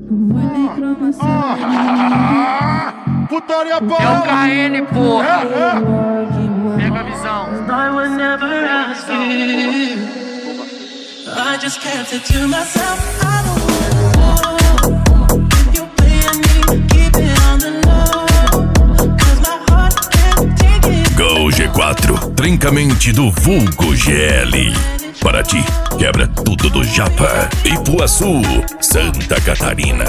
Putaria boa. É o KN, porra. Pega a visão. I just can't say to myself, I don't know if you're playing me, keep it on the low, 'cause my heart can't take it. Gol G4, trincamente do vulgo GL. Paraty, quebra tudo do Japa. Ipuaçu, Santa Catarina.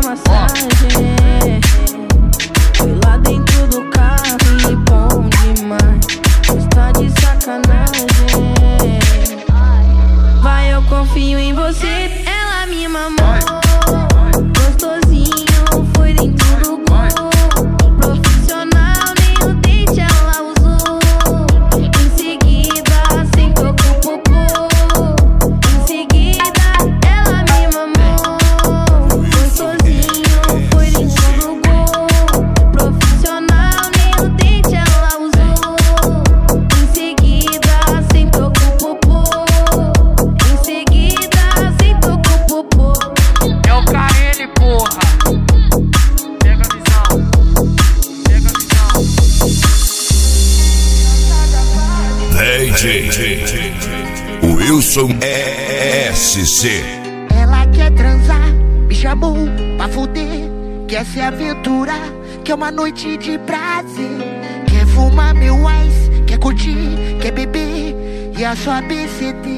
Fui lá dentro do carro e bom demais. Está de sacanagem. Vai, eu confio em você. Ela me mamou. Gostosinho, foi dentro do gol. Profissional, nem o dente ela usou. Em seguida, sentou com o popô. Em seguida, ela me mamou. Gostosinho, foi dentro do gol. Profissional, nem o dente ela usou. Em seguida, sentou com o popô. Em seguida, sentou com o popô. É o KN, porra. Pega a visão. Pega a visão. DJ Wilson SC. Ela quer transar, me chamou pra fuder. Quer se aventurar, quer uma noite de prazer. Quer fumar meu ice, quer curtir, quer beber. E a sua BCD.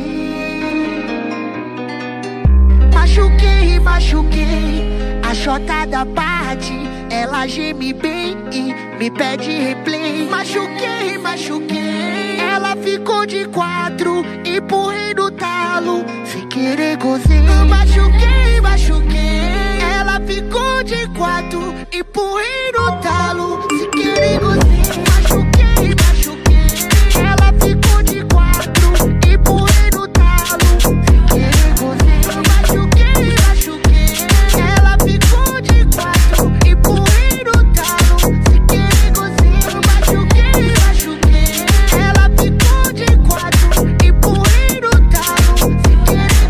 Machuquei, machuquei, a chota da parte. Ela geme bem e me pede replay. Machuquei, machuquei, ela ficou de 4, empurrei no talo, sem querer gozei. Machuquei, machuquei, ela ficou de 4, empurrei no talo, sem querer gozei. Machuquei, machuquei, ela ficou de 4, empurrei no talo, sem querer gozei. Machuquei, machuquei, ela ficou de 4, empurrei no talo, sem querer gozei. Machuquei, machuquei, ela ficou de 4, empurrei no talo, sem querer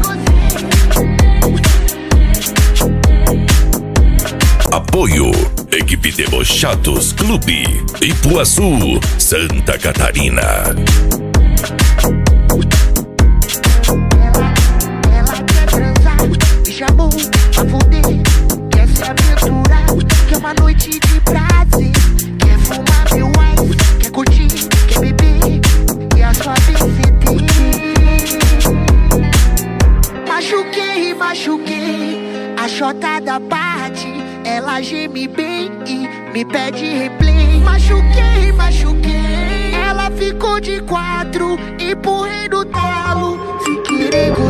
gozei. Apoio, equipe Debochados Clube, Ipuaçu, Santa Catarina. Ela quer transar, me chamou pra fuder. Quer se aventurar, quer uma noite de prazer. Quer fumar meu ice, quer curtir, quer beber. E a sua BCD. Machuquei, machuquei, a chota da parte. Ela geme bem e me pede replay. Machuquei, machuquei, ela ficou de 4, empurrei no talo, sem querer.